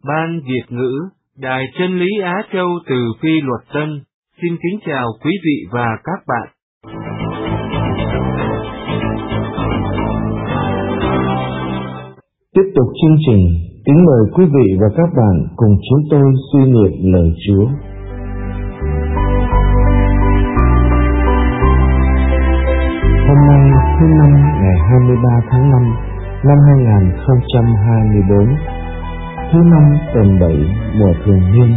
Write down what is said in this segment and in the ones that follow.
Ban Việt ngữ, Đài Chân lý Á Châu từ Phi Luật Tân, xin kính chào quý vị và các bạn. Tiếp tục chương trình, kính mời quý vị và các bạn cùng chúng tôi suy niệm lời Chúa. Hôm nay thứ Năm ngày 23 tháng 5 năm 2024, thứ Năm tuần 7 mùa thường niên.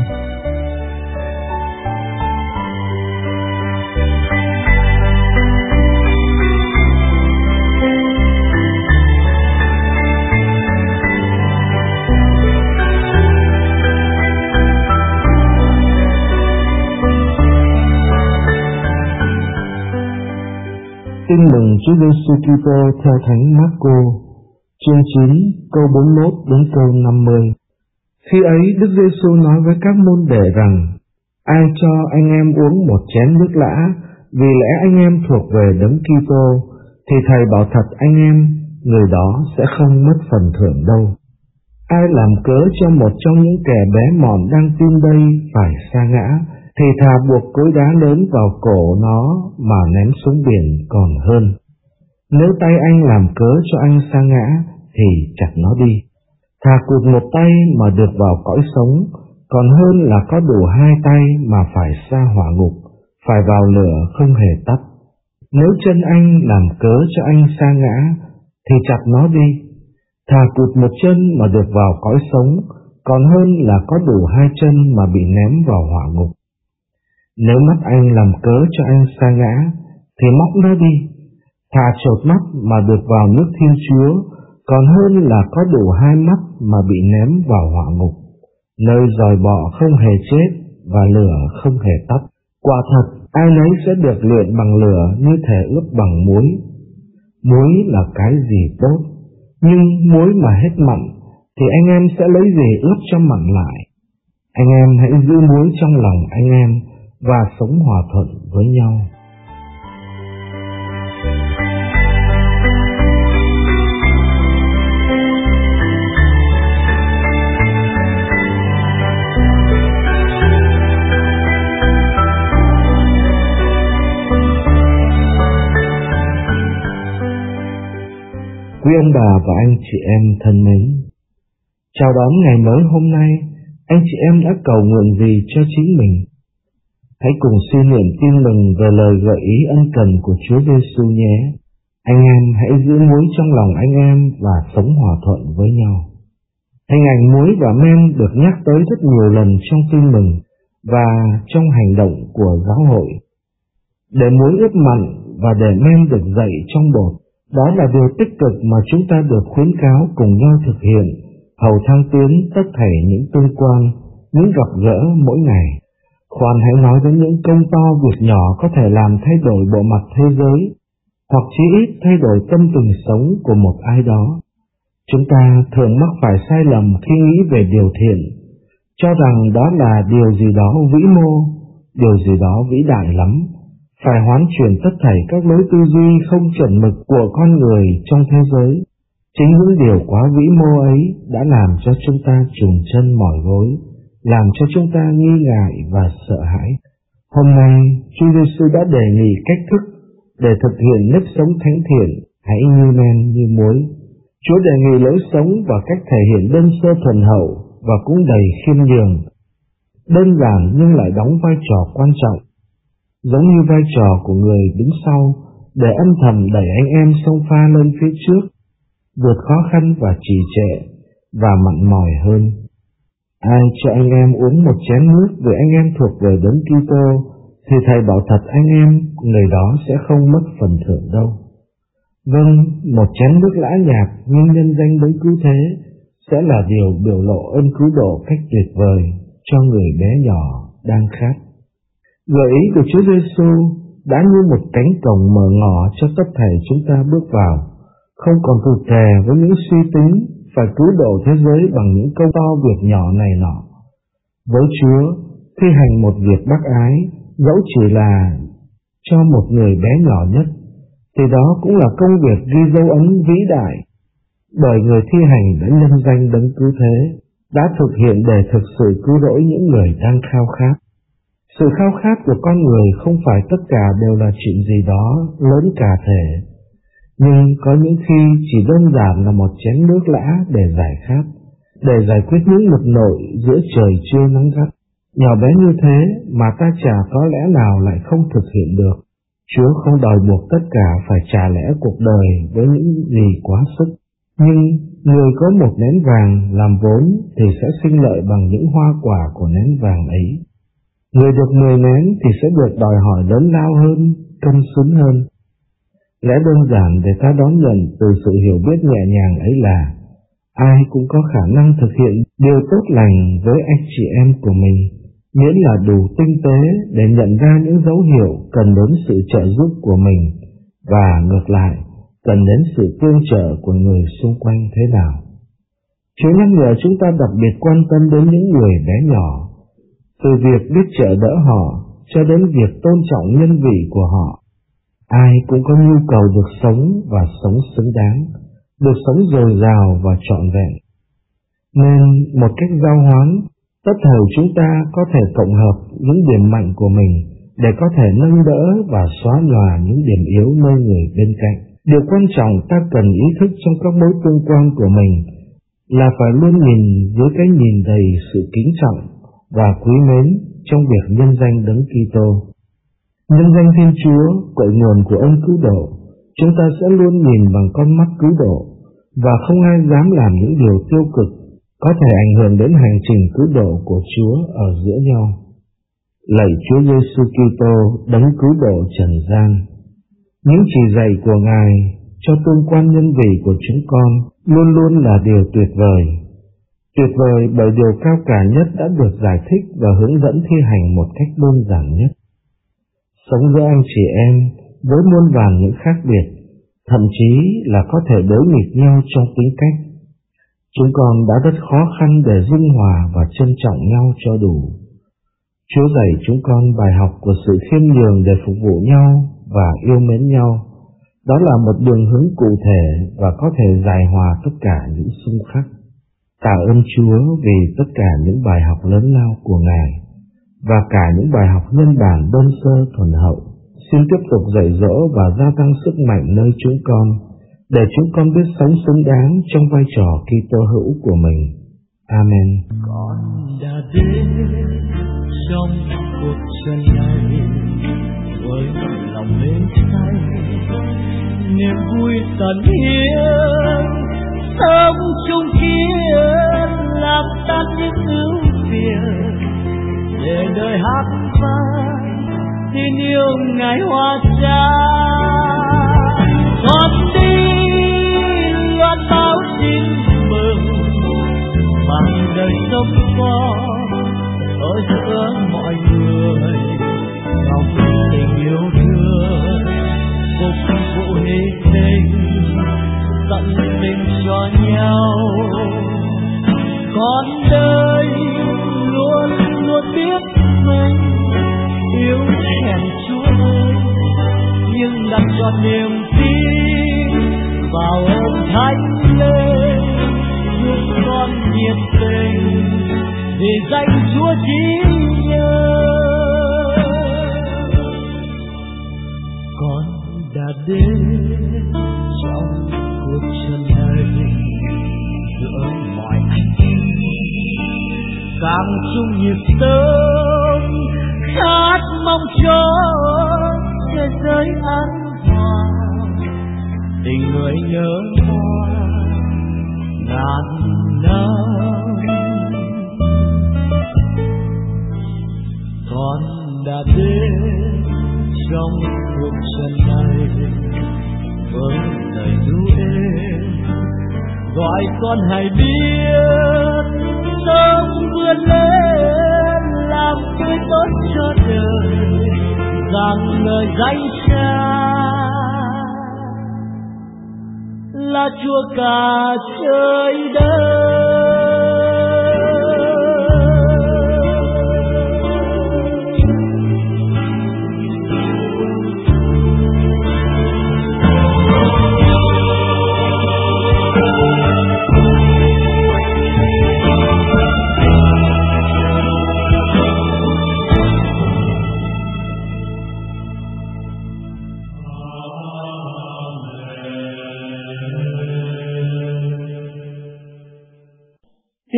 Tin mừng Chúa Giêsu Kitô theo Thánh Mác-cô, chương 9, câu 41 đến câu 50. Khi ấy Đức Giêsu nói với các môn đệ rằng: ai cho anh em uống một chén nước lã, vì lẽ anh em thuộc về Đấng Kitô, thì thầy bảo thật anh em, người đó sẽ không mất phần thưởng đâu. Ai làm cớ cho một trong những kẻ bé mọn đang tin đây phải sa ngã, thì thà buộc cối đá lớn vào cổ nó mà ném xuống biển còn hơn. Nếu tay anh làm cớ cho anh sa ngã, thì chặt nó đi. Thà cụt một tay mà được vào cõi sống, còn hơn là có đủ hai tay mà phải sa hỏa ngục, phải vào lửa không hề tắt. Nếu chân anh làm cớ cho anh sa ngã, thì chặt nó đi. Thà cụt một chân mà được vào cõi sống, còn hơn là có đủ hai chân mà bị ném vào hỏa ngục. Nếu mắt anh làm cớ cho anh sa ngã, thì móc nó đi. Thà chột mắt mà được vào nước Thiên Chúa, còn hơn là có đủ hai mắt mà bị ném vào hỏa ngục, nơi giòi bọ không hề chết và lửa không hề tắt. Quả thật, ai nấy sẽ được luyện bằng lửa như thể ướp bằng muối. Muối là cái gì tốt, nhưng muối mà hết mặn, thì anh em sẽ lấy gì ướp cho mặn lại? Anh em hãy giữ muối trong lòng anh em, và sống hòa thuận với nhau. Quý ông bà và anh chị em thân mến, chào đón ngày mới hôm nay, anh chị em đã cầu nguyện gì cho chính mình? Hãy cùng suy niệm tin mừng về lời gợi ý ân cần của Chúa Giêsu nhé. Anh em hãy giữ muối trong lòng anh em và sống hòa thuận với nhau. Hình ảnh muối và men được nhắc tới rất nhiều lần trong tin mừng và trong hành động của giáo hội. Để muối ướp mặn và để men được dậy trong bột, đó là điều tích cực mà chúng ta được khuyến cáo cùng nhau thực hiện, hầu thăng tiến tất thảy những tương quan, những gặp gỡ mỗi ngày. Khoan hãy nói đến những công to việc nhỏ có thể làm thay đổi bộ mặt thế giới, hoặc chí ít thay đổi tâm tình sống của một ai đó. Chúng ta thường mắc phải sai lầm khi nghĩ về điều thiện, cho rằng đó là điều gì đó vĩ mô, điều gì đó vĩ đại lắm, phải hoán chuyển tất thảy các lối tư duy không chuẩn mực của con người trong thế giới. Chính những điều quá vĩ mô ấy đã làm cho chúng ta chùn chân mỏi gối, làm cho chúng ta nghi ngại và sợ hãi. Hôm nay, Chúa Giêsu đã đề nghị cách thức để thực hiện nếp sống thánh thiện, hãy như men như muối. Chúa đề nghị lối sống và cách thể hiện đơn sơ thuần hậu và cũng đầy khiêm nhường, đơn giản nhưng lại đóng vai trò quan trọng, giống như vai trò của người đứng sau để âm thầm đẩy anh em xông pha lên phía trước, vượt khó khăn và trì trệ và mặn mòi hơn. Ai cho anh em uống một chén nước vì anh em thuộc về Đấng Kitô, thì thầy bảo thật anh em, người đó sẽ không mất phần thưởng đâu. Vâng, một chén nước lã nhạt nhưng nhân danh Đấng Cứu Thế sẽ là điều biểu lộ ơn cứu độ cách tuyệt vời cho người bé nhỏ đang khát. Gợi ý của Chúa Giêsu đã như một cánh cổng mở ngỏ cho tất thảy chúng ta bước vào, không còn rụt rè với những suy tính phải cứu độ thế giới bằng những câu to việc nhỏ này nọ. Với Chúa, thi hành một việc bác ái, dẫu chỉ là cho một người bé nhỏ nhất, thì đó cũng là công việc ghi dấu ấn vĩ đại, bởi người thi hành đã nhân danh Đấng Cứu Thế, đã thực hiện để thực sự cứu rỗi những người đang khao khát. Sự khao khát của con người không phải tất cả đều là chuyện gì đó lớn cả thể, nhưng có những khi chỉ đơn giản là một chén nước lã để giải khát, để giải quyết những lực nội giữa trời trưa nắng gắt. Nhỏ bé như thế mà ta chả có lẽ nào lại không thực hiện được. Chúa không đòi buộc tất cả phải trả lẽ cuộc đời với những gì quá sức. Nhưng người có một nén vàng làm vốn thì sẽ sinh lợi bằng những hoa quả của nén vàng ấy. Người được 10 nén thì sẽ được đòi hỏi lớn lao hơn, cân xứng hơn. Lẽ đơn giản để ta đón nhận từ sự hiểu biết nhẹ nhàng ấy là ai cũng có khả năng thực hiện điều tốt lành với anh chị em của mình, miễn là đủ tinh tế để nhận ra những dấu hiệu cần đến sự trợ giúp của mình và ngược lại, cần đến sự tương trợ của người xung quanh thế nào. Chúa nhắc nhở chúng ta đặc biệt quan tâm đến những người bé nhỏ, từ việc biết trợ đỡ họ cho đến việc tôn trọng nhân vị của họ. Ai cũng có nhu cầu được sống và sống xứng đáng, được sống dồi dào và trọn vẹn. Nên một cách giao hoán, tất thảy chúng ta có thể cộng hợp những điểm mạnh của mình để có thể nâng đỡ và xóa nhòa những điểm yếu nơi người bên cạnh. Điều quan trọng ta cần ý thức trong các mối tương quan của mình là phải luôn nhìn dưới cái nhìn đầy sự kính trọng và quý mến trong việc nhân danh Đấng Kitô. Nhân danh Thiên Chúa, cội nguồn của ơn cứu độ, chúng ta sẽ luôn nhìn bằng con mắt cứu độ và không ai dám làm những điều tiêu cực có thể ảnh hưởng đến hành trình cứu độ của Chúa ở giữa nhau. Lạy Chúa Giêsu Kitô, Đấng cứu độ trần gian, những chỉ dạy của Ngài cho tương quan nhân vị của chúng con luôn luôn là điều tuyệt vời. Tuyệt vời bởi điều cao cả nhất đã được giải thích và hướng dẫn thi hành một cách đơn giản nhất. Sống với anh chị em với muôn vàn những khác biệt, thậm chí là có thể đối nghịch nhau trong tính cách. Chúng con đã rất khó khăn để dung hòa và trân trọng nhau cho đủ. Chúa dạy chúng con bài học của sự khiêm nhường để phục vụ nhau và yêu mến nhau. Đó là một đường hướng cụ thể và có thể giải hòa tất cả những xung khắc. Tạ ơn Chúa vì tất cả những bài học lớn lao của Ngài và cả những bài học nhân bản đơn sơ thuần hậu. Xin tiếp tục dạy dỗ và gia tăng sức mạnh nơi chúng con, để chúng con biết sống xứng đáng trong vai trò Kitô hữu của mình. Amen. Con đã đến trong cuộc trần này với lòng mến say, niềm vui tận hiến, sống chung kiên làm tan những ưu phiền, để đời hát vang tin yêu Ngài hóa cha. Con đi loan báo tin mừng bằng đời sống con ở giữa mọi người, trong tình yêu thương phục vụ hy sinh tận tình cho nhau. Con đây luôn luôn biết mình yêu hèn Chúa ơi, nhưng đặt cho niềm tin vào ơn Thánh Linh, giúp con nhiệt tình vì danh Chúa chỉ nhớ. Con đã đến trong cuộc trần này giữa mọi anh em, càng chung nhịp tâm khát mong cho thế giới an hòa, tình người nhớ hoa ngàn năm. Con đã đến trong cuộc trần này với lời ru êm, gọi con hãy biết sống vươn lên làm tươi tốt cho đời, rằng lời danh Cha là Chúa cả trời đất.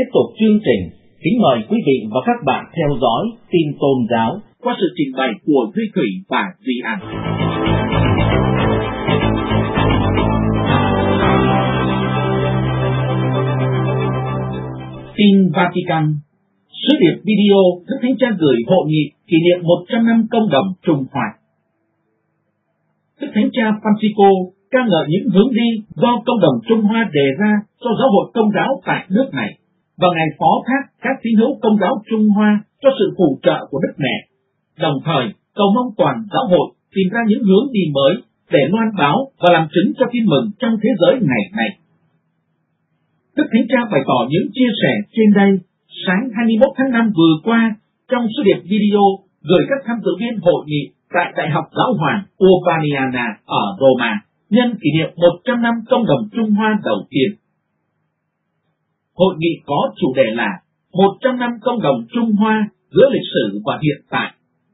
tiếp tục chương trình, kính mời quý vị và các bạn theo dõi tin tôn giáo qua sự trình bày của Duy Thủy và Duy An. Tin Vatican. Sứ điệp video Đức Thánh Cha gửi hội nghị kỷ niệm 100 năm công đồng Trung Hoa. Đức Thánh Cha Francisco ca ngợi những hướng đi do công đồng Trung Hoa đề ra cho giáo hội Công giáo tại nước này, và Ngài phó thác các tín hữu Công giáo Trung Hoa cho sự phù trợ của Đức Mẹ, đồng thời cầu mong toàn giáo hội tìm ra những hướng đi mới để loan báo và làm chứng cho tin mừng trong thế giới ngày nay. Đức Thánh Cha bày tỏ những chia sẻ trên đây sáng 21 tháng 5 vừa qua trong sứ điệp video gửi các tham dự viên hội nghị tại Đại học Giáo hoàng Urbaniana ở Roma nhân kỷ niệm 100 năm công đồng Trung Hoa đầu tiên. Hội nghị có chủ đề là 100 năm công đồng Trung Hoa giữa lịch sử và hiện tại.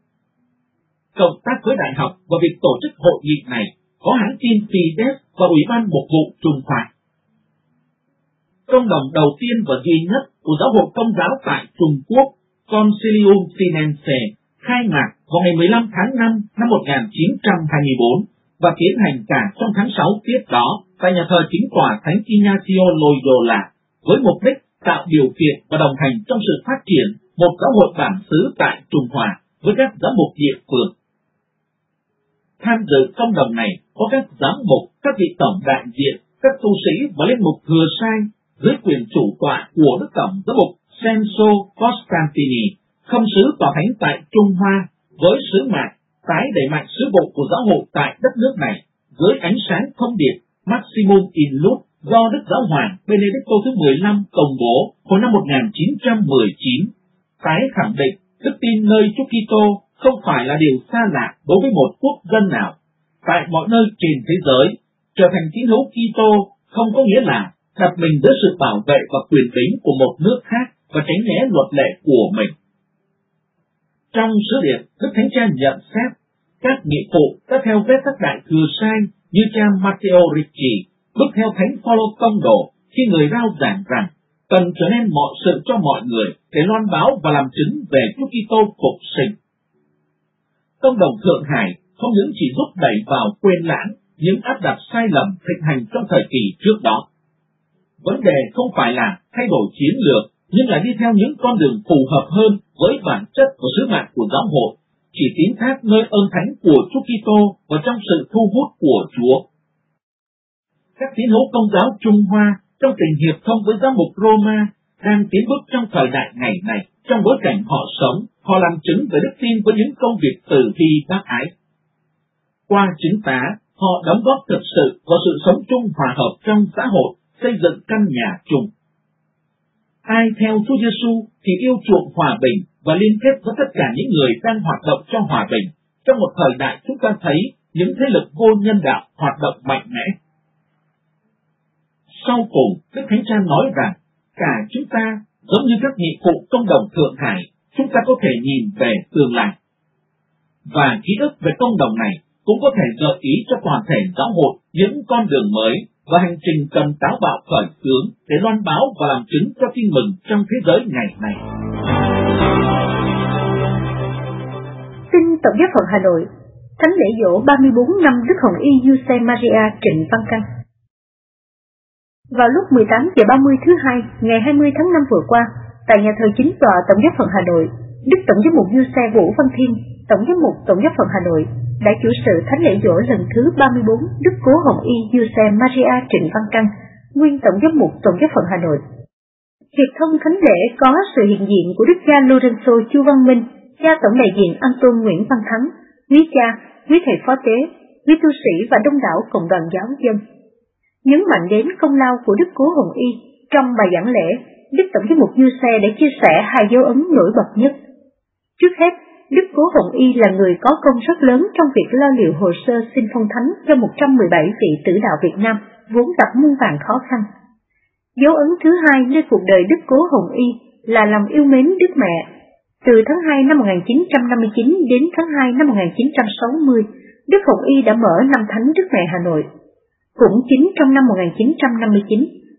Cộng tác với đại học và việc tổ chức hội nghị này có hãng tin Fides và Ủy ban Mục vụ Trung Hoa. Công đồng đầu tiên và duy nhất của giáo hội Công giáo tại Trung Quốc, Concilium Sinense, khai mạc vào ngày 15 tháng 5 năm 1924 và tiến hành cả trong tháng 6 tiếp đó tại nhà thờ chính tòa Thánh Ignacio Loyola, với mục đích tạo điều kiện và đồng hành trong sự phát triển một giáo hội bản xứ tại Trung Hoa với các giám mục địa phương. Tham dự công đồng này có các giám mục, các vị tổng đại diện, các tu sĩ và linh mục thừa sai dưới quyền chủ tọa của Đức Tổng giám mục Senso Costantini, không sứ tòa thánh tại Trung Hoa, với sứ mạng tái đẩy mạnh sứ vụ của giáo hội tại đất nước này dưới ánh sáng thông điệp Maximum in Lux do Đức Giáo hoàng Benedicto thứ 15 công bố hồi năm 1919, tái khẳng định đức tin nơi Chúa Kitô không phải là điều xa lạ đối với một quốc dân nào. Tại mọi nơi trên thế giới, trở thành tín hữu Kitô không có nghĩa là đặt mình dưới sự bảo vệ và quyền bính của một nước khác và tránh né luật lệ của mình. Trong sứ điệp, Đức Thánh Cha nhận xét các nghị phụ đã theo vết các đại thừa sai như cha Matteo Ricci bước theo Thánh Phaolô Tông đồ khi người rao giảng rằng cần trở nên mọi sự cho mọi người để loan báo và làm chứng về Chúa Kitô phục sinh. Công đồng Thượng Hải không những chỉ giúp đẩy vào quên lãng những áp đặt sai lầm thịnh hành trong thời kỳ trước đó. Vấn đề không phải là thay đổi chiến lược, nhưng là đi theo những con đường phù hợp hơn với bản chất và sứ mạng của giáo hội, chỉ tín thác nơi ơn thánh của Chúa Kitô và trong sự thu hút của Chúa. Các tín hữu Công giáo Trung Hoa trong tình hiệp thông với giám mục Roma đang tiến bước trong thời đại ngày này. Trong bối cảnh họ sống, họ làm chứng về đức tin với những công việc từ bi bác ái. Qua chứng tá, họ đóng góp thực sự vào sự sống chung hòa hợp trong xã hội, xây dựng căn nhà chung. Ai theo Chúa Giêsu thì yêu chuộng hòa bình và liên kết với tất cả những người đang hoạt động cho hòa bình. Trong một thời đại chúng ta thấy những thế lực vô nhân đạo hoạt động mạnh mẽ. Sau cùng, Đức Thánh Cha nói rằng cả chúng ta, giống như các nghị phụ công đồng Thượng Hải, chúng ta có thể nhìn về tương lai. Và ký ức về công đồng này cũng có thể gợi ý cho toàn thể giáo hội những con đường mới và hành trình cần táo bạo khởi xướng để loan báo và làm chứng cho tin mừng trong thế giới ngày nay. Tin Tổng giáo phận Hà Nội, Thánh lễ giỗ 34 năm Đức Hồng Y Giuse Maria Trịnh Văn Căn. Vào lúc 18:30 thứ Hai, ngày 20 tháng 5 vừa qua, tại nhà thờ chính tòa Tổng giáo phận Hà Nội, Đức Tổng giám mục Giuse Vũ Văn Thiên, Tổng giám mục Tổng giáo phận Hà Nội, đã chủ sự thánh lễ giỗ lần thứ 34 Đức Cố Hồng Y Giuse Maria Trịnh Văn Căn, nguyên Tổng giám mục Tổng giáo phận Hà Nội. Hiệp thông thánh lễ có sự hiện diện của Đức cha Lorenzo Chu Văn Minh, cha Tổng đại diện Anton Nguyễn Văn Thắng, quý cha, quý thầy phó tế, quý tu sĩ và đông đảo cộng đoàn giáo dân. Nhấn mạnh đến công lao của Đức Cố Hồng Y, trong bài giảng lễ, Đức Tổng giám mục Giuse đã chia sẻ hai dấu ấn nổi bật nhất. Trước hết, Đức Cố Hồng Y là người có công rất lớn trong việc lo liệu hồ sơ xin phong thánh cho 117 vị tử đạo Việt Nam, vốn gặp muôn vàn khó khăn. Dấu ấn thứ hai nơi cuộc đời Đức Cố Hồng Y là lòng yêu mến Đức Mẹ. Từ tháng 2 năm 1959 đến tháng 2 năm 1960, Đức Hồng Y đã mở năm thánh Đức Mẹ Hà Nội. Cũng chính trong năm 1959,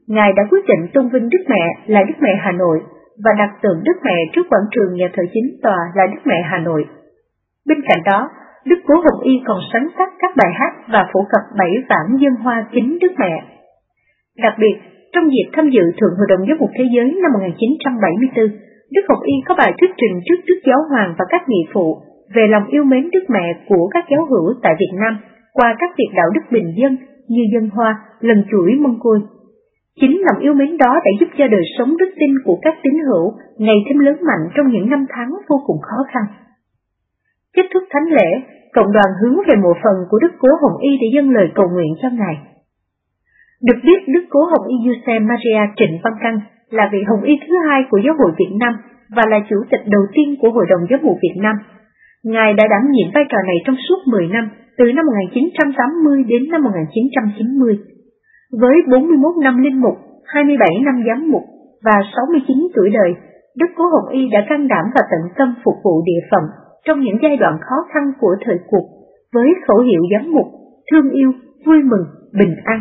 Ngài đã quyết định tôn vinh Đức Mẹ là Đức Mẹ Hà Nội và đặt tượng Đức Mẹ trước quảng trường nhà thờ chính tòa là Đức Mẹ Hà Nội. Bên cạnh đó, Đức Cố Hồng Y còn sáng tác các bài hát và phổ cập 7 vản dân hoa kính Đức Mẹ. Đặc biệt, trong dịp tham dự Thượng Hội đồng Giám mục Thế giới năm 1974, Đức Hồng Y có bài thuyết trình trước Đức Giáo Hoàng và các nghị phụ về lòng yêu mến Đức Mẹ của các giáo hữu tại Việt Nam qua các việc đạo đức bình dân như dân hoa, lần chuỗi mâm côi. Chính lòng yêu mến đó đã giúp cho đời sống đức tin của các tín hữu ngày thêm lớn mạnh trong những năm tháng vô cùng khó khăn. Kết thúc thánh lễ, cộng đoàn hướng về mộ phần của Đức Cố Hồng Y để dâng lời cầu nguyện cho Ngài. Được biết, Đức Cố Hồng Y Giuse Maria Trịnh Văn Căn là vị Hồng Y thứ hai của Giáo hội Việt Nam và là chủ tịch đầu tiên của Hội đồng Giám mục Việt Nam. Ngài đã đảm nhiệm vai trò này trong suốt 10 năm, từ năm 1980 đến năm 1990. Với 41 năm linh mục, 27 năm giám mục và 69 tuổi đời, Đức Cố Hồng Y đã can đảm và tận tâm phục vụ địa phận trong những giai đoạn khó khăn của thời cuộc, với khẩu hiệu giám mục, thương yêu, vui mừng, bình an.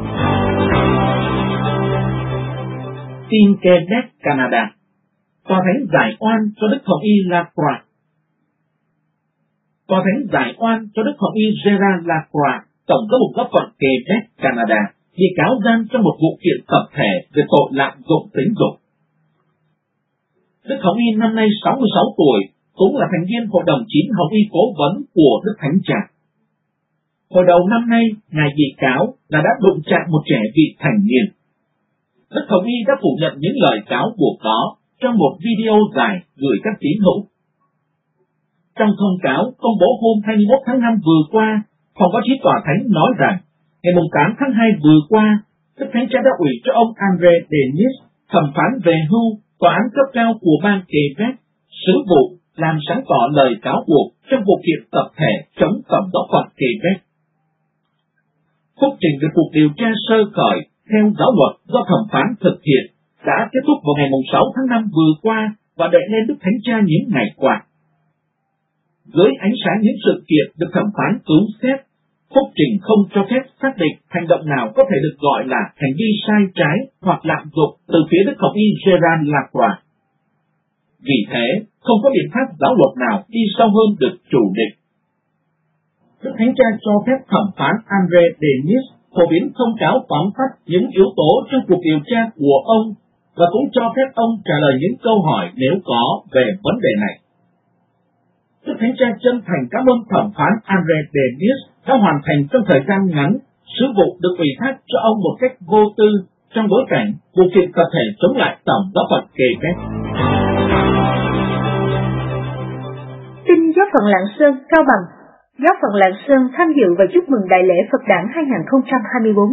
Tin Quebec, Canada. Tòa thánh giải oan cho Đức Hồng Y Lacroix. Tòa thánh giải oan cho Đức Hồng Y Gérard Lacroix, tổng giám mục giáo phận Quebec, Canada, bị cáo gian trong một vụ kiện tập thể về tội lạm dụng tính dục. Đức Hồng Y năm nay 66 tuổi, cũng là thành viên Hội đồng 9 Hồng Y cố vấn của Đức Thánh Cha. Hồi đầu năm nay, ngài bị cáo là đã đụng chạm một trẻ vị thành niên. Đức Hồng Y đã phủ nhận những lời cáo buộc đó trong một video dài gửi các tín hữu. Trong thông cáo công bố hôm 21 tháng 5 vừa qua, Phòng báo chí Tòa Thánh nói rằng, ngày 8 tháng 2 vừa qua, Đức Thánh Cha đã ủy cho ông André Denis, thẩm phán về hưu tòa án cấp cao của bang Quebec, sứ vụ làm sáng tỏ lời cáo buộc trong vụ kiện tập thể chống tổng giáo phận Quebec. Phúc trình về cuộc điều tra sơ khởi theo giáo luật do thẩm phán thực hiện đã kết thúc vào ngày 6 tháng 5 vừa qua và đẩy lên Đức Thánh Cha những ngày qua. Dưới ánh sáng những sự kiện được thẩm phán cứu xét, phúc trình không cho phép xác định hành động nào có thể được gọi là hành vi sai trái hoặc lạm dụng từ phía Đức Hồng Y Gérard Lacroix. Vì thế, không có biện pháp giáo luật nào đi sâu hơn được chủ định. Đức Thánh Cha cho phép thẩm phán André Denis phổ biến thông cáo tóm tắt những yếu tố trong cuộc điều tra của ông và cũng cho phép ông trả lời những câu hỏi nếu có về vấn đề này. Đức Thánh Cha chân thành cảm ơn thẩm phán André Denis đã hoàn thành trong thời gian ngắn sứ vụ được ủy thác cho ông một cách vô tư trong bối cảnh vụ kiện tập thể chống lại tổng giáo phận Quebec. Tin Giáo phận Lạng Sơn, Cao Bằng. Giáo phận Lạng Sơn tham dự và chúc mừng Đại lễ Phật đản 2024.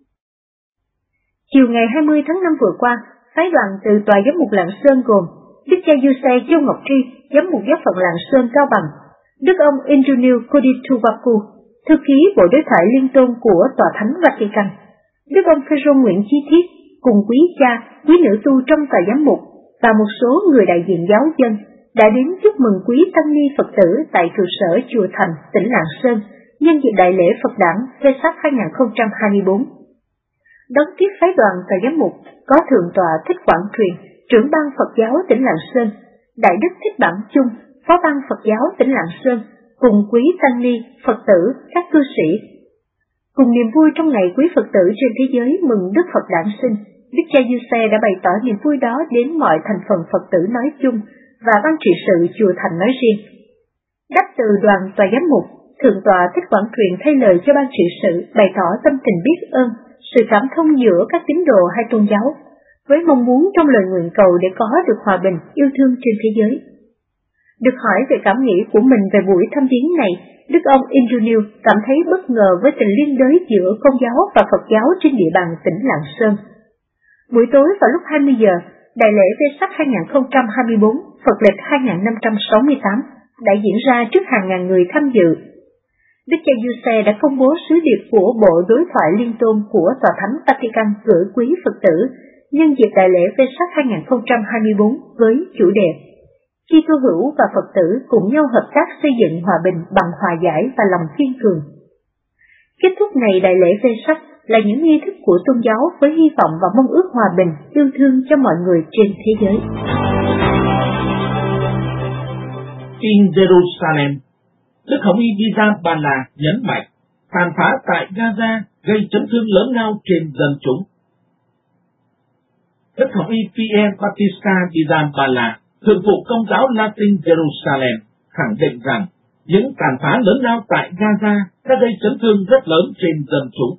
Chiều ngày 20 tháng 5 vừa qua, phái đoàn từ Tòa Giám mục Lạng Sơn gồm Đức cha Giuse Châu Ngọc Tri, Giám mục Giáo phận Lạng Sơn, Cao Bằng, Đức ông Indranil Kodituvaku, thư ký Bộ Đối thoại Liên tôn của Tòa Thánh Vatican, Đức ông Phêrô Nguyễn Chí Thiết cùng quý cha, quý nữ tu trong Tòa Giám mục và một số người đại diện giáo dân đã đến chúc mừng quý tăng ni Phật tử tại trụ sở Chùa Thành, tỉnh Lạng Sơn nhân dịp Đại lễ Phật đản Vesak 2024. Đón tiếp phái đoàn Tòa Giám mục có Thượng tọa Thích Quảng Truyền, trưởng ban Phật giáo tỉnh Lạng Sơn, Đại đức Thích Bản Chung, phó ban Phật giáo tỉnh Lạng Sơn, cùng quý tăng ni, Phật tử, các cư sĩ. Cùng niềm vui trong ngày quý Phật tử trên thế giới mừng Đức Phật đản sinh, Đức cha Giuse đã bày tỏ niềm vui đó đến mọi thành phần Phật tử nói chung và ban trị sự Chùa Thành nói riêng. Đáp từ đoàn Tòa Giám mục, Thượng tọa Thích Quảng Truyền thay lời cho ban trị sự bày tỏ tâm tình biết ơn, sự cảm thông giữa các tín đồ hai tôn giáo, với mong muốn trong lời nguyện cầu để có được hòa bình, yêu thương trên thế giới. Được hỏi về cảm nghĩ của mình về buổi thăm viếng này, Đức ông Indranil cảm thấy bất ngờ với tình liên đới giữa Công giáo và Phật giáo trên địa bàn tỉnh Lạng Sơn. Buổi tối vào lúc 20 giờ, Đại lễ Vesak 2024, Phật lịch 2568 đã diễn ra trước hàng ngàn người tham dự. Đức cha Giuse đã công bố sứ điệp của Bộ Đối thoại Liên tôn của Tòa Thánh Vatican gửi quý Phật tử nhân dịp Đại lễ Vesak 2024 với chủ đề Kitô hữu và Phật tử cùng nhau hợp tác xây dựng hòa bình bằng hòa giải và lòng kiên cường. Kết thúc ngày Đại lễ Vesak là những nghi thức của tôn giáo với hy vọng và mong ước hòa bình, yêu thương cho mọi người trên thế giới. In Jerusalem, Đức Hồng Y Pizzaballa nhấn mạnh tàn phá tại Gaza gây chấn thương lớn lao trên dân chúng. Đức Hồng Y Pierre Battista Pizzaballa, thượng phụ Công giáo Latin Jerusalem, khẳng định rằng những tàn phá lớn lao tại Gaza đã gây chấn thương rất lớn trên dân chúng.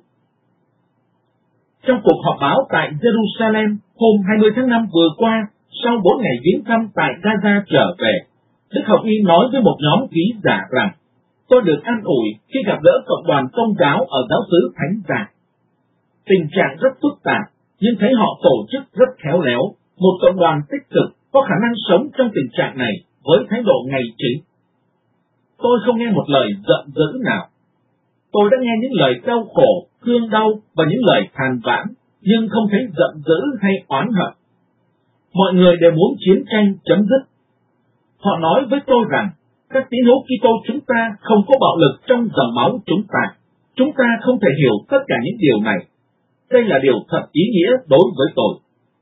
Trong cuộc họp báo tại Jerusalem hôm 20 tháng 5 vừa qua, sau 4 ngày viếng thăm tại Gaza trở về, Đức Hồng Y nói với một nhóm ký giả rằng: "Tôi được an ủi khi gặp gỡ cộng đoàn Công giáo ở giáo xứ Thánh Gia. Tình trạng rất phức tạp, nhưng thấy họ tổ chức rất khéo léo, một cộng đoàn tích cực có khả năng sống trong tình trạng này với thái độ ngày chính. Tôi không nghe một lời giận dữ nào. Tôi đã nghe những lời đau khổ, thương đau và những lời than vãn, nhưng không thấy giận dữ hay oán hận. Mọi người đều muốn chiến tranh chấm dứt. Họ nói với tôi rằng các tín hữu Kitô chúng ta không có bạo lực trong dòng máu chúng ta. Chúng ta không thể hiểu tất cả những điều này. Đây là điều thật ý nghĩa đối với tôi."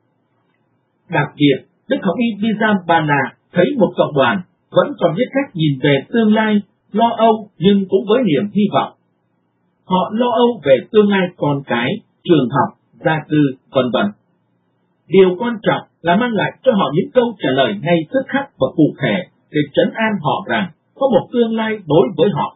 Đặc biệt, Đức Hồng Y Pizzaballa thấy một cộng đoàn vẫn còn biết cách nhìn về tương lai, lo âu nhưng cũng với niềm hy vọng. Họ lo âu về tương lai con cái, trường học, gia cư, v.v. Điều quan trọng là mang lại cho họ những câu trả lời ngay tức khắc và cụ thể để trấn an họ rằng có một tương lai đối với họ.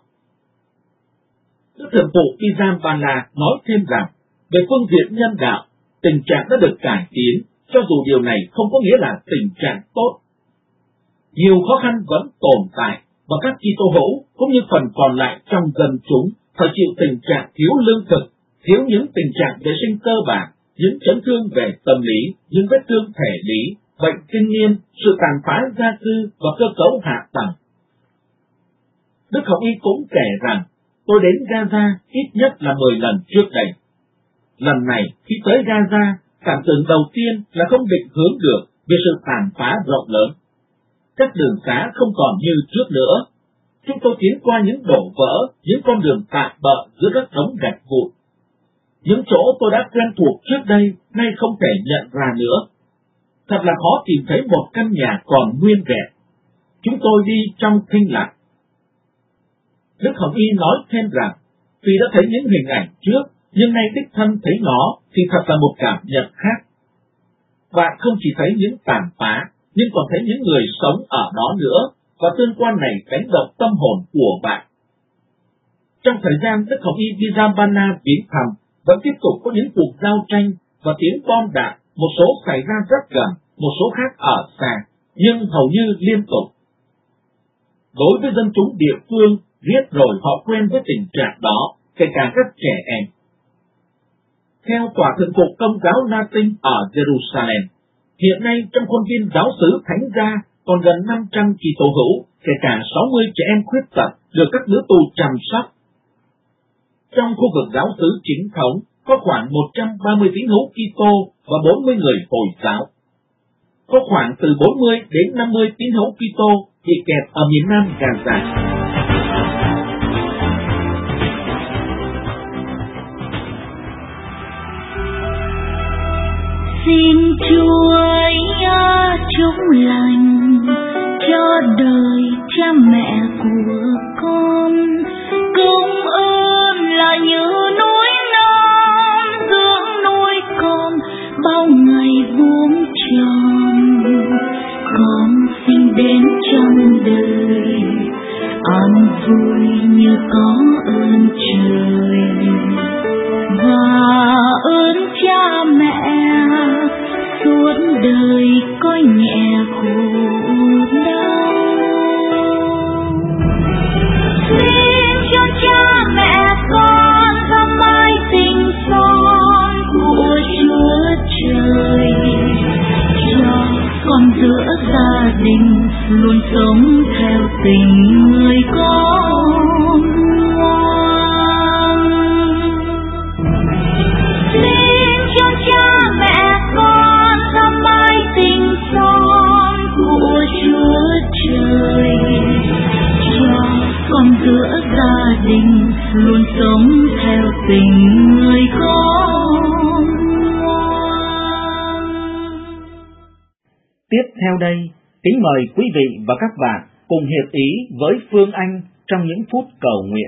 Đức Thượng phụ Pizzaballa nói thêm rằng về phương diện nhân đạo, tình trạng đã được cải tiến, cho dù điều này không có nghĩa là tình trạng tốt. Nhiều khó khăn vẫn tồn tại và các Kitô hữu cũng như phần còn lại trong dân chúng phải chịu tình trạng thiếu lương thực, thiếu những tình trạng vệ sinh cơ bản, những chấn thương về tâm lý, những vết thương thể lý, bệnh kinh niên, sự tàn phá gia cư và cơ cấu hạ tầng. Đức Hồng Y cũng kể rằng tôi đến Gaza ít nhất là 10 lần trước đây. Lần này khi tới Gaza, cảm tưởng đầu tiên là không định hướng được về sự tàn phá rộng lớn. Các đường xá không còn như trước nữa. Chúng tôi tiến qua những đổ vỡ, những con đường tạm bợ giữa các đống gạch vụn. Những chỗ tôi đã quen thuộc trước đây nay không thể nhận ra nữa. Thật là khó tìm thấy một căn nhà còn nguyên vẹn. Chúng tôi đi trong thinh lặng. Đức Hồng Y nói thêm rằng, vì đã thấy những hình ảnh trước, nhưng nay đích thân thấy nó thì thật là một cảm nhận khác. Bạn không chỉ thấy những tàn phá, nhưng còn thấy những người sống ở đó nữa, và tương quan này đánh động tâm hồn của bạn. Trong thời gian Đức Hồng Y Pizzaballa viếng thăm, vẫn tiếp tục có những cuộc giao tranh và tiếng bom đạn, một số xảy ra rất gần, một số khác ở xa, nhưng hầu như liên tục. Đối với dân chúng địa phương, riết rồi họ quen với tình trạng đó, kể cả các trẻ em. Theo Tòa Thượng phụ Công giáo Latin ở Jerusalem, hiện nay trong khuôn viên giáo xứ Thánh Gia còn gần 500 Kitô hữu, kể cả 60 trẻ em khuyết tật được các đứa tù chăm sóc. Trong khu vực giáo xứ chính thống có khoảng 130 tín hữu Kitô và 40 người Hồi giáo. Có khoảng từ 40 đến 50 tín hữu Kitô bị kẹt ở miền nam Gaza. Xin Chúa chúc lành cho đời cha mẹ của con, công ơn là như núi non dưỡng nuôi con bao ngày vuông tròn. Con sinh đến trong đời an vui như có ơn trời và ơn cha mẹ suốt đời coi nhẹ khổ đau. Xin cho cha mẹ con thăm mãi tình son của Chúa Trời, cho con giữa gia đình luôn sống theo tình người con ngoan. Xin cho cha mẹ con thăm mãi tình son của Chúa Trời, cho con giữa gia đình luôn sống theo tình người con. theo đây, kính mời quý vị và các bạn cùng hiệp ý với Phương Anh trong những phút cầu nguyện.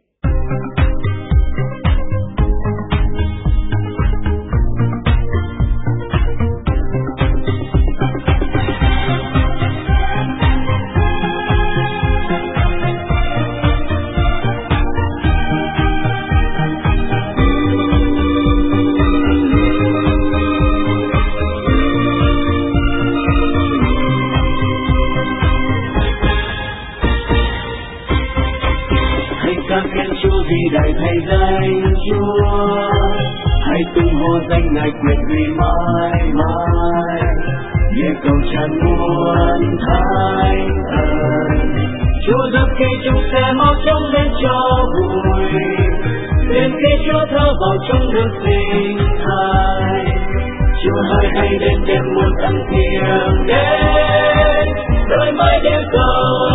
Đại thầy danh Chúa, hãy tung hô danh Ngài quyền uy mãi mãi, nghe cầu tràn muôn thánh ân. Chúa giúp khi chúng sẽ mau chóng đến cho vui, đến khi Chúa thở vào trong nước sinh thai. Chúa hãy đến đêm muôn ân thiêng đến, đôi mãi để cầu.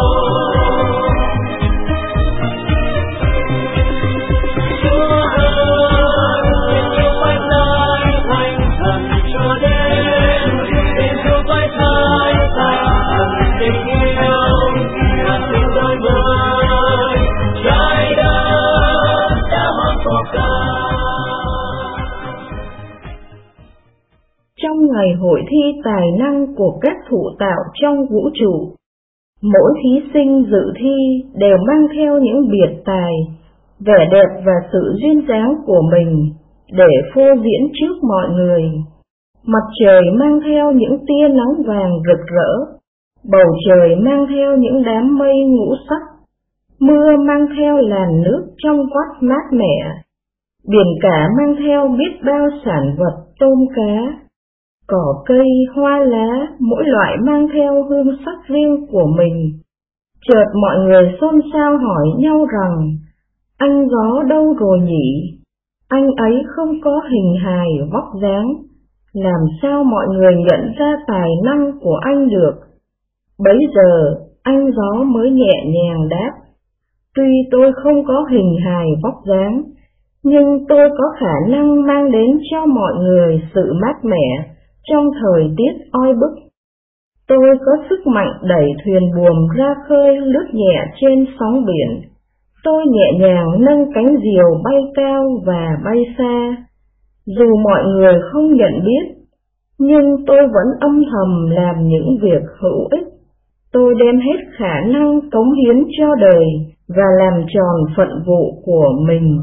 Trong ngày hội thi tài năng của các thụ tạo trong vũ trụ, mỗi thí sinh dự thi đều mang theo những biệt tài, vẻ đẹp và sự duyên dáng của mình để phô diễn trước mọi người. Mặt trời mang theo những tia nắng vàng rực rỡ, bầu trời mang theo những đám mây ngũ sắc, mưa mang theo làn nước trong vắt mát mẻ, biển cả mang theo biết bao sản vật tôm cá, cỏ cây, hoa lá, mỗi loại mang theo hương sắc riêng của mình. Chợt mọi người xôn xao hỏi nhau rằng, anh gió đâu rồi nhỉ? Anh ấy không có hình hài vóc dáng, làm sao mọi người nhận ra tài năng của anh được? Bấy giờ, anh gió mới nhẹ nhàng đáp, tuy tôi không có hình hài vóc dáng, nhưng tôi có khả năng mang đến cho mọi người sự mát mẻ trong thời tiết oi bức. Tôi có sức mạnh đẩy thuyền buồm ra khơi lướt nhẹ trên sóng biển. Tôi nhẹ nhàng nâng cánh diều bay cao và bay xa. Dù mọi người không nhận biết, nhưng tôi vẫn âm thầm làm những việc hữu ích. Tôi đem hết khả năng cống hiến cho đời và làm tròn phận vụ của mình.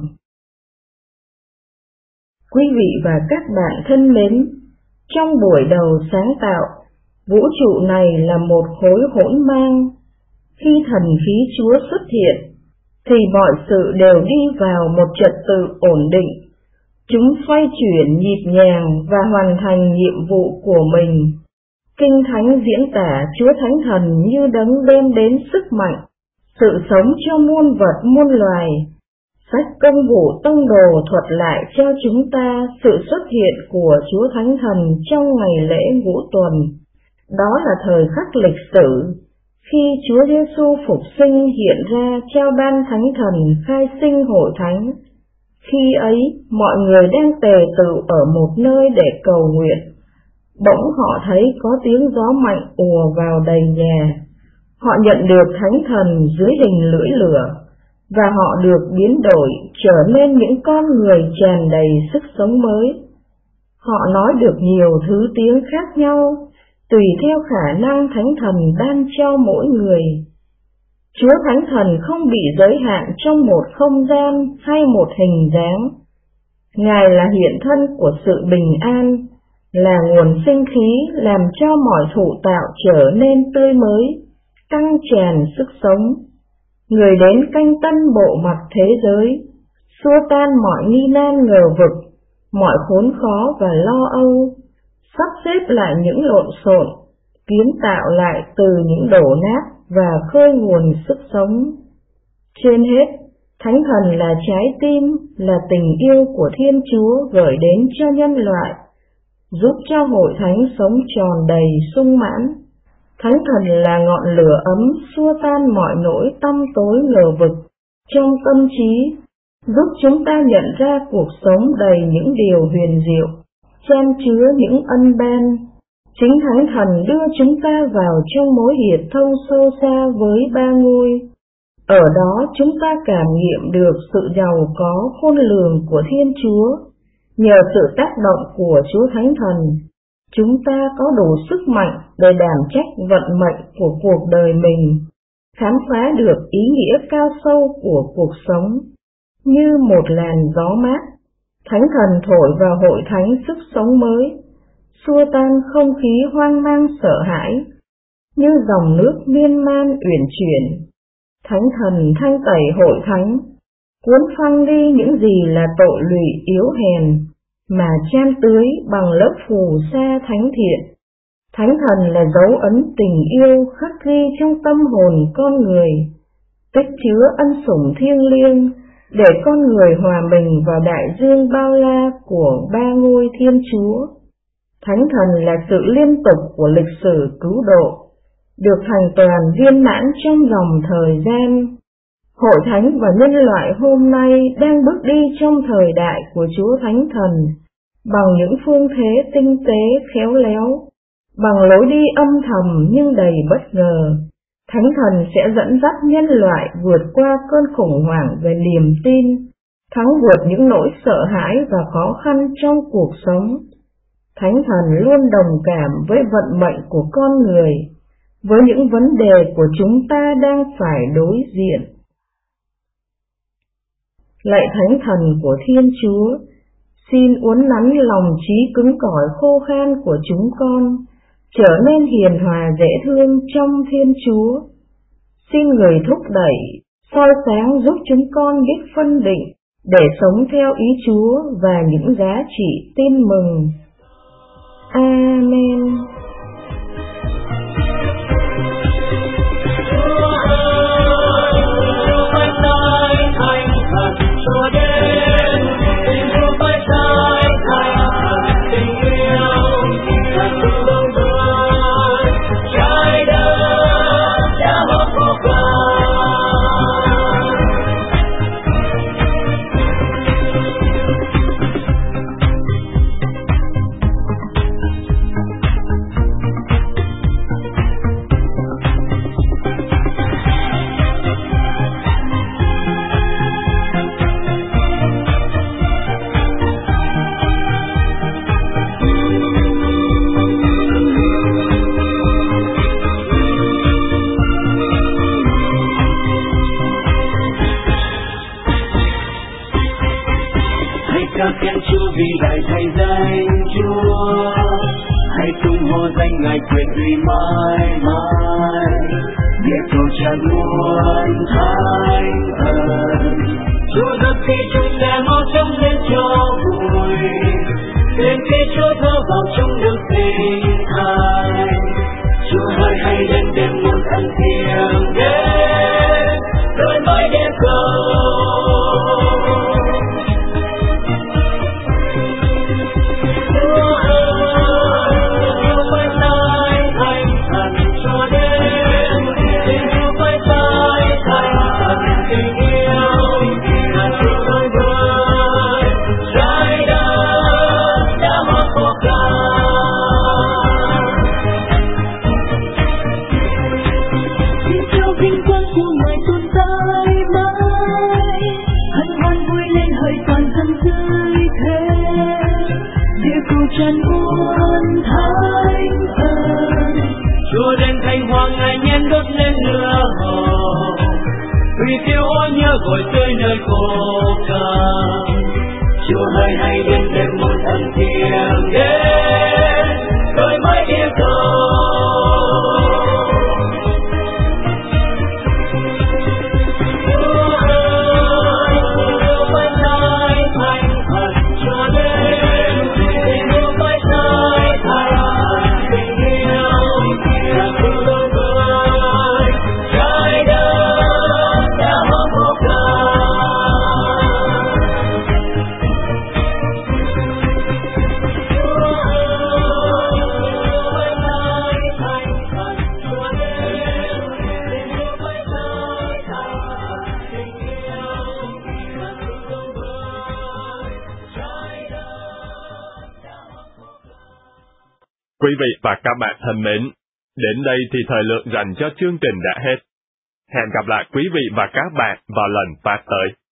Quý vị và các bạn thân mến, trong buổi đầu sáng tạo, vũ trụ này là một khối hỗn mang. Khi thần khí Chúa xuất hiện, thì mọi sự đều đi vào một trật tự ổn định. Chúng xoay chuyển nhịp nhàng và hoàn thành nhiệm vụ của mình. Kinh Thánh diễn tả Chúa Thánh Thần như đấng đem đến sức mạnh, sự sống cho muôn vật muôn loài. Sách Công vụ Tông Đồ thuật lại cho chúng ta sự xuất hiện của Chúa Thánh Thần trong ngày lễ Ngũ Tuần. Đó là thời khắc lịch sử, khi Chúa Giêsu phục sinh hiện ra trao ban Thánh Thần khai sinh hội thánh. Khi ấy, mọi người đang tề tựu ở một nơi để cầu nguyện. Bỗng họ thấy có tiếng gió mạnh ùa vào đầy nhà. Họ nhận được Thánh Thần dưới hình lưỡi lửa, và họ được biến đổi trở nên những con người tràn đầy sức sống mới. Họ nói được nhiều thứ tiếng khác nhau, tùy theo khả năng Thánh Thần ban cho mỗi người. Chúa Thánh Thần không bị giới hạn trong một không gian hay một hình dáng. Ngài là hiện thân của sự bình an, là nguồn sinh khí làm cho mọi thụ tạo trở nên tươi mới, căng tràn sức sống. Người đến canh tân bộ mặt thế giới, xua tan mọi nghi nan ngờ vực, mọi khốn khó và lo âu, sắp xếp lại những lộn xộn, kiến tạo lại từ những đổ nát và khơi nguồn sức sống. Trên hết, Thánh Thần là trái tim, là tình yêu của Thiên Chúa gửi đến cho nhân loại, giúp cho hội thánh sống tròn đầy sung mãn. Thánh Thần là ngọn lửa ấm xua tan mọi nỗi tăm tối ngờ vực trong tâm trí, giúp chúng ta nhận ra cuộc sống đầy những điều huyền diệu, chan chứa những ân ban. Chính Thánh Thần đưa chúng ta vào trong mối hiệp thông sâu xa với Ba Ngôi. Ở đó chúng ta cảm nghiệm được sự giàu có khôn lường của Thiên Chúa. Nhờ sự tác động của Chúa Thánh Thần, chúng ta có đủ sức mạnh để đảm trách vận mệnh của cuộc đời mình, khám phá được ý nghĩa cao sâu của cuộc sống. Như một làn gió mát, Thánh Thần thổi vào hội thánh sức sống mới, xua tan không khí hoang mang sợ hãi. Như dòng nước miên man uyển chuyển, Thánh Thần thanh tẩy hội thánh, cuốn phăng đi những gì là tội lụy yếu hèn, mà chan tưới bằng lớp phù sa thánh thiện. Thánh Thần là dấu ấn tình yêu khắc ghi trong tâm hồn con người, tích chứa ân sủng thiêng liêng để con người hòa mình vào đại dương bao la của Ba Ngôi Thiên Chúa. Thánh Thần là sự liên tục của lịch sử cứu độ, được thành toàn viên mãn trong dòng thời gian. Hội thánh và nhân loại hôm nay đang bước đi trong thời đại của Chúa Thánh Thần bằng những phương thế tinh tế khéo léo, bằng lối đi âm thầm nhưng đầy bất ngờ. Thánh Thần sẽ dẫn dắt nhân loại vượt qua cơn khủng hoảng về niềm tin, thắng vượt những nỗi sợ hãi và khó khăn trong cuộc sống. Thánh Thần luôn đồng cảm với vận mệnh của con người, với những vấn đề của chúng ta đang phải đối diện. Lạy Thánh Thần của Thiên Chúa, xin uốn nắn lòng trí cứng cỏi khô khan của chúng con, trở nên hiền hòa dễ thương trong Thiên Chúa. Xin Người thúc đẩy, soi sáng giúp chúng con biết phân định để sống theo ý Chúa và những giá trị tin mừng. Amen. Chúa vĩ đại thầy danh Chúa, hãy tung hô danh Ngài quyền uy mãi mãi. Địa cầu tràn muôn thánh ân, Chúa rất khi chúng ta mau chóng lên cho vui, đến khi Chúa thở vào trong nước sinh thai. Chúa hỡi hãy đến đêm muôn ân thiêng đến, đổi mới địa cầu. Tràn muôn thánh ân, Chúa đến Thánh Hoàng Ngài nhen đốt lên lửa hồng, vì kêu ô nhớ gọi tới nơi khô cằn. Chúa hỡi hãy đến đêm muôn ân thiêng đến, đổi mới địa cầu. Quý vị và các bạn thân mến, đến đây thì thời lượng dành cho chương trình đã hết. Hẹn gặp lại quý vị và các bạn vào lần phát tới.